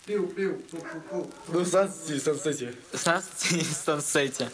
Пиу-пиу, пу-пу-пу. Ну, Сансити, Сансити. Сансете.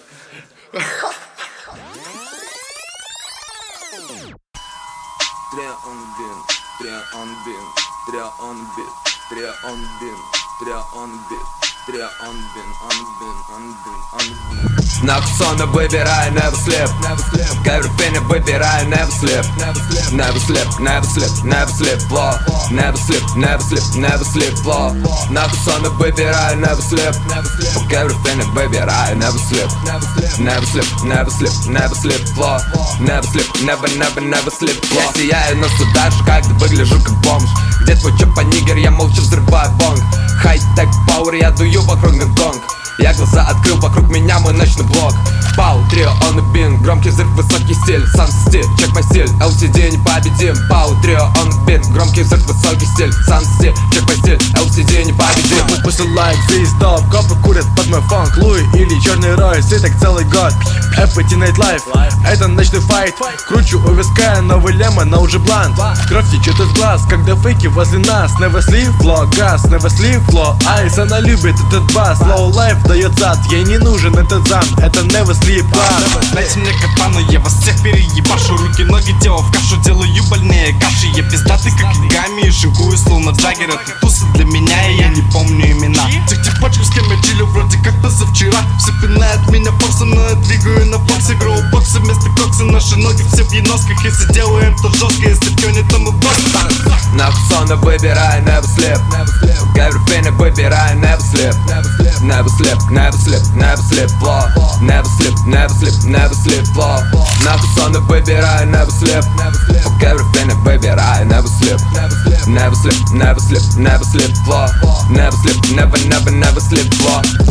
Trea on bin, trea on bin, trea on bit, trea on bin, trea on bit, trea on bin, on bin, on bin, on bin. Знак сона выбирай, never slip. Кайферфине выбирай, never slip. Never slip, never slip, never slip, floor. Never slip, never slip, never slip, floor. Знак сона выбирай, never slip. Кайферфине выбирай, never slip. Never slip, never slip, never slip, floor. Never slip, never, never, never slip, floor. Я сияю, но все так же, когда выгляжу как бомж. Где твой чопа, нигер, я молча взрываю бонг. Хай-тек пауэр, я дую вокруг гонг. Я глаза открыл, вокруг меня мой ночной блок. Пау, трио, он и бин, громкий взрыв, высокий стиль. Сам стиль, чек мой стиль, LCD непобедим. Пау, трио, он и бин, громкий взрыв, высокий стиль. Сам стиль, чек мой стиль, LCD непобедим. После лайк, здесь доп, копы курят под мой фанк. Луи или черный рой, и так целый год. Эпити Night Life, это ночной файт. Кручу у виска новый лемон, но уже блант. Кровь течет из глаз, когда фейки возле нас. Never sleep, flow, газ, never sleep, flow. Айс, она любит этот бас, low life дает зад. Ей не нужен этот зам, это never sleep, Дайте мне катану, я вас всех переебашу. Руки, ноги, тело в кашу, делаю больнее каши. Я пиздатый, как Игами, и шинкую словно Джаггер. Это тусы для меня, и я не помню имена. Тех типочков, с кем я чилю, вроде как позавчера. Все пинают меня форсом, но я двигаю на фоксе. Гроу-боксы вместо кокса, наши ноги все в еносках. Если делаем, то жестко, если в кёне, то мы в боксе. Нахуй сона выбирай, never slip. Кайферфине выбирай, never slip. Never slip, never slip, never slip, floor. Never slip, never slip, never slip, floor. Нахуй сона выбирай, never slip. Кайферфине выбирай, never slip. Never slip, never slip, never slip, floor. Never slip, never, never, never slip, floor.